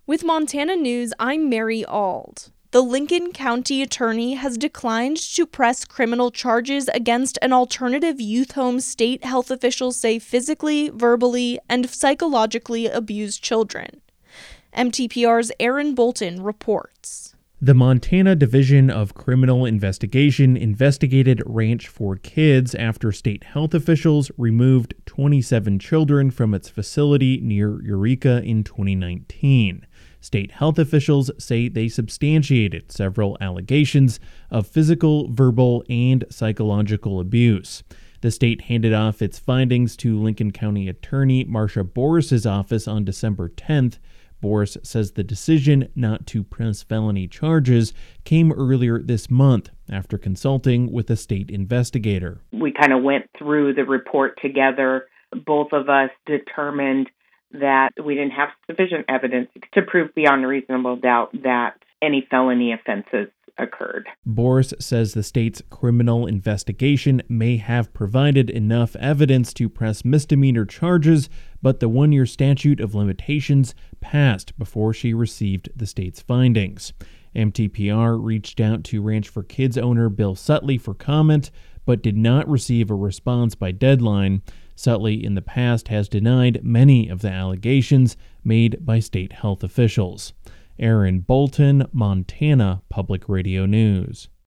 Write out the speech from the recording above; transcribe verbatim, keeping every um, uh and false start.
With Montana News, I'm Mary Ald. The Lincoln County Attorney has declined to press criminal charges against an alternative youth home state health officials say physically, verbally, and psychologically abused children. M T P R's Aaron Bolton reports. The Montana Division of Criminal Investigation investigated Ranch for Kids after state health officials removed twenty-seven children from its facility near Eureka in twenty nineteen. State health officials say they substantiated several allegations of physical, verbal, and psychological abuse. The state handed off its findings to Lincoln County Attorney Marsha Boris's office on December tenth. Boris says the decision not to press felony charges came earlier this month after consulting with a state investigator. We kind of went through the report together. Both of us determined that we didn't have sufficient evidence to prove beyond a reasonable doubt that any felony offenses occurred. Boris says the state's criminal investigation may have provided enough evidence to press misdemeanor charges, but the one-year statute of limitations passed before she received the state's findings. M T P R reached out to Ranch for Kids owner Bill Sutley for comment, but did not receive a response by deadline. Sutley in the past has denied many of the allegations made by state health officials. Aaron Bolton, Montana Public Radio News.